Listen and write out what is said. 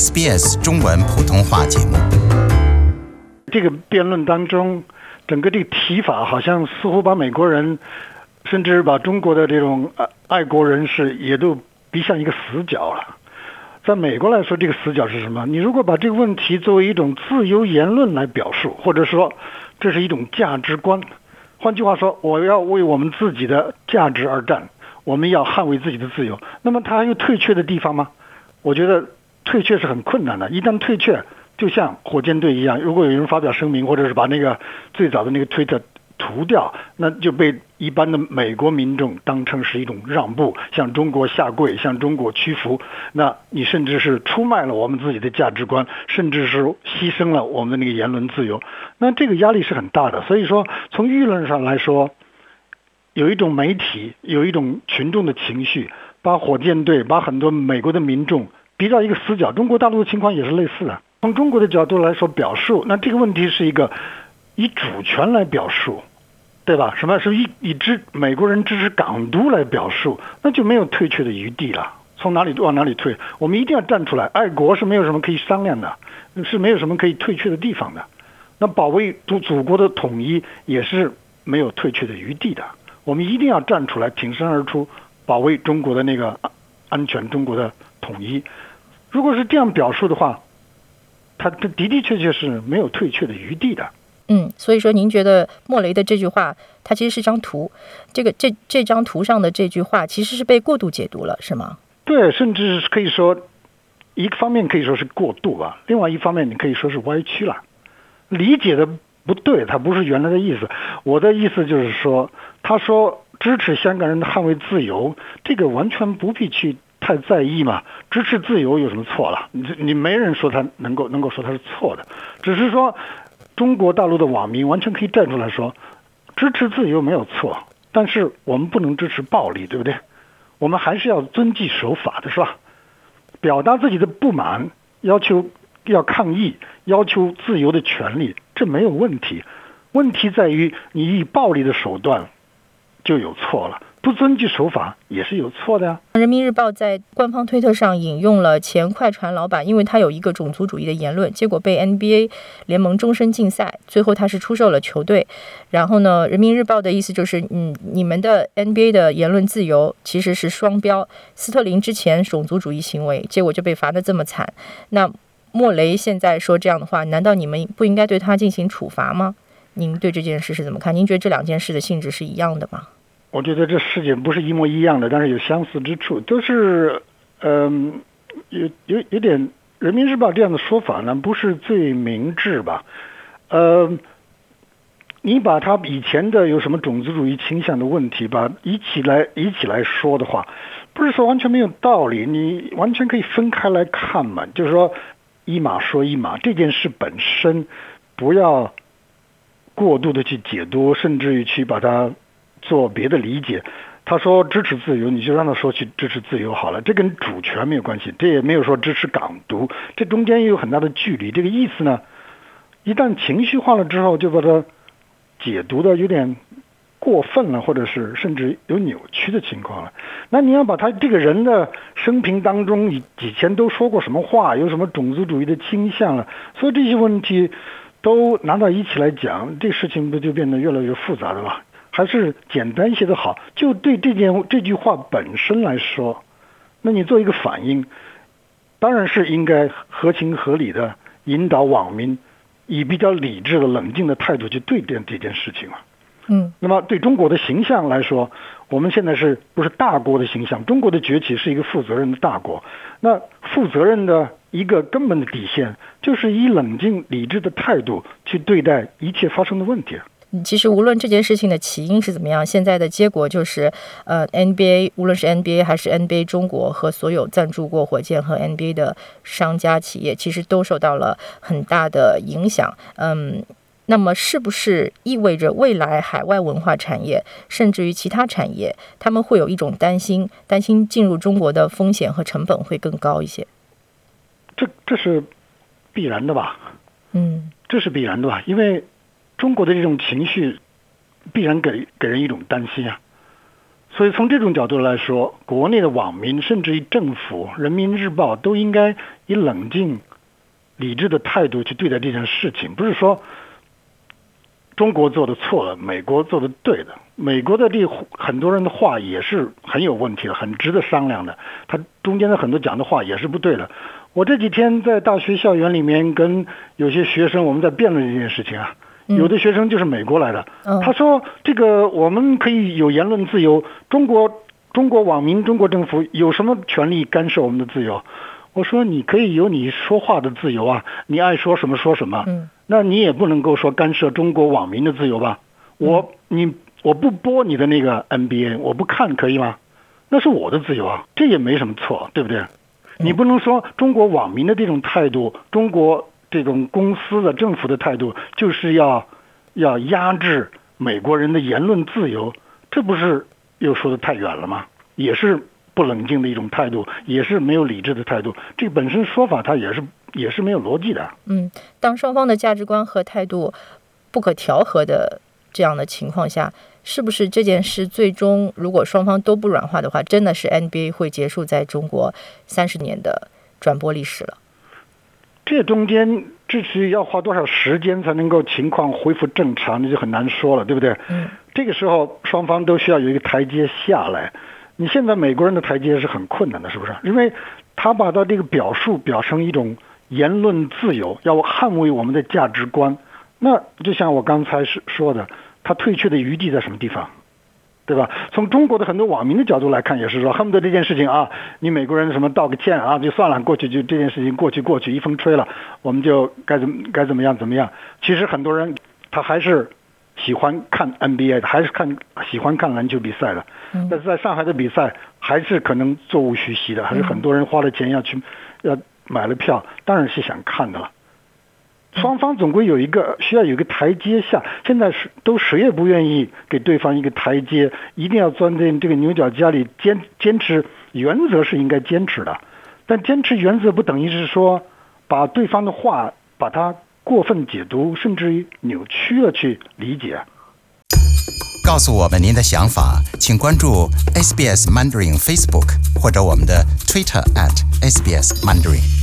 SBS 中文普通话节目。 这个辩论当中，整个这个提法好像似乎把美国人，甚至把中国的这种爱国人士也都逼向一个死角了。在美国来说，这个死角是什么？你如果把这个问题作为一种自由言论来表述，或者说这是一种价值观，换句话说，我要为我们自己的价值而战，我们要捍卫自己的自由，那么他还有退却的地方吗？我觉得退却是很困难的。一旦退却，就像火箭队一样，如果有人发表声明，或者是把那个最早的那个推特涂掉，那就被一般的美国民众当成是一种让步，向中国下跪，向中国屈服。那你甚至是出卖了我们自己的价值观，甚至是牺牲了我们的那个言论自由。那这个压力是很大的。所以说，从舆论上来说，有一种媒体，有一种群众的情绪，把火箭队，把很多美国的民众逼到一个死角。中国大陆的情况也是类似的。从中国的角度来说表述，那这个问题是一个以主权来表述，对吧？什么是以美国人支持港独来表述，那就没有退却的余地了。从哪里往哪里退？我们一定要站出来，爱国是没有什么可以商量的，是没有什么可以退却的地方的。那保卫祖国的统一也是没有退却的余地的。我们一定要站出来，挺身而出，保卫中国的那个安全，中国的统一。如果是这样表述的话，它的的确是没有退却的余地的。 所以说您觉得莫雷的这句话，它其实是张图，这张图上的这句话其实是被过度解读了，是吗？ 对，甚至可以说，一个方面可以说是过度吧，另外一方面你可以说是歪曲了，理解的不对，它不是原来的意思。我的意思就是说，他说支持香港人的捍卫自由，这个完全不必去太在意嘛。支持自由有什么错了？你没人说他能够说他是错的，只是说中国大陆的网民完全可以站出来说，支持自由没有错，但是我们不能支持暴力，对不对？我们还是要遵纪守法的，是吧？表达自己的不满，要求要抗议，要求自由的权利，这没有问题。问题在于你以暴力的手段就有错了，不遵纪守法也是有错的呀。 人民日报在官方推特上引用了前快船老板，因为他有一个种族主义的言论，结果被 NBA 联盟终身禁赛，最后他是出售了球队。然后呢，人民日报的意思就是，你们的 NBA 的言论自由其实是双标，斯特林之前种族主义行为，结果就被罚得这么惨。那莫雷现在说这样的话，难道你们不应该对他进行处罚吗？您对这件事是怎么看？您觉得这两件事的性质是一样的吗？ 我觉得这事情不是一模一样的，但是有相似之处，都是有点人民日报这样的说法呢，不是最明智吧？你把他以前的有什么种族主义倾向的问题一起来说的话，不是说完全没有道理，你完全可以分开来看嘛。就是说一码说一码，这件事本身不要过度的去解读，甚至于去把它做别的理解。他说支持自由，你就让他说去支持自由好了，这跟主权没有关系，这也没有说支持港独，这中间也有很大的距离。这个意思呢，一旦情绪化了之后，就把它解读的有点过分了，或者是甚至有扭曲的情况了。那你要把他这个人的生平当中以前都说过什么话，有什么种族主义的倾向了，所以这些问题都拿到一起来讲，这事情不就变得越来越复杂的了？还是简单一些的好。就对这句话本身来说，那你做一个反应，当然是应该合情合理的引导网民以比较理智的冷静的态度去对待这件事情了。那么对中国的形象来说，我们现在不是大国的形象？中国的崛起是一个负责任的大国，那负责任的一个根本的底线就是以冷静理智的态度去对待一切发生的问题。 其实无论这件事情的起因是怎么样，现在的结果就是NBA 无论是 NBA 还是 NBA 中国和所有赞助过火箭和 NBA 的商家企业其实都受到了很大的影响。那么是不是意味着未来海外文化产业甚至于其他产业他们会有一种担心进入中国的风险和成本会更高一些？ 这是必然的吧？这是必然的吧？因为中国的这种情绪必然给人一种担心啊。 所以从这种角度来说，国内的网民甚至于政府、人民日报都应该以冷静、理智的态度去对待这件事情，不是说中国做的错了，美国做的对的。美国的很多人的话也是很有问题的，很值得商量的。他中间的很多讲的话也是不对的。我这几天在大学校园里面跟有些学生我们在辩论这件事情啊，有的学生就是美国来的，他说这个我们可以有言论自由，中国网民、中国政府有什么权利干涉我们的自由？我说你可以有你说话的自由啊，你爱说什么说什么，那你也不能够说干涉中国网民的自由吧？我不播你的那个 NBA， 我不看可以吗？那是我的自由啊，这也没什么错，对不对？你不能说中国网民的这种态度，中国这种公司的政府的态度就是要压制美国人的言论自由，这不是又说的太远了吗？也是不冷静的一种态度，也是没有理智的态度。这个本身说法它也是没有逻辑的。 当双方的价值观和态度不可调和的这样的情况下，是不是这件事最终如果双方都不软化的话，真的是 NBA 会结束在中国30年的转播历史了？ 这中间这是要花多少时间才能够情况恢复正常，那就很难说了，对不对？这个时候双方都需要有一个台阶下来。你现在美国人的台阶是很困难的，是不是？因为他把他这个表述表成一种言论自由，要捍卫我们的价值观。那就像我刚才说的，他退却的余地在什么地方，对吧？从中国的很多网民的角度来看，也是说恨不得这件事情啊，你美国人什么道个歉啊，就算了，过去就这件事情过去，一风吹了，我们就该怎么样。其实很多人他还是喜欢看 NBA 的，还是喜欢看篮球比赛的，但是在上海的比赛还是可能座无虚席的，还是很多人花了钱要买了票，当然是想看的了。双方总归需要有一个台阶下，现在谁也不愿意给对方一个台阶，一定要钻进这个牛角尖里，坚持原则是应该坚持的，但坚持原则不等于是说把对方的话把它过分解读，甚至于扭曲了去理解。 告诉我们您的想法，请关注 SBS Mandarin Facebook 或者我们的 Twitter @SBS Mandarin。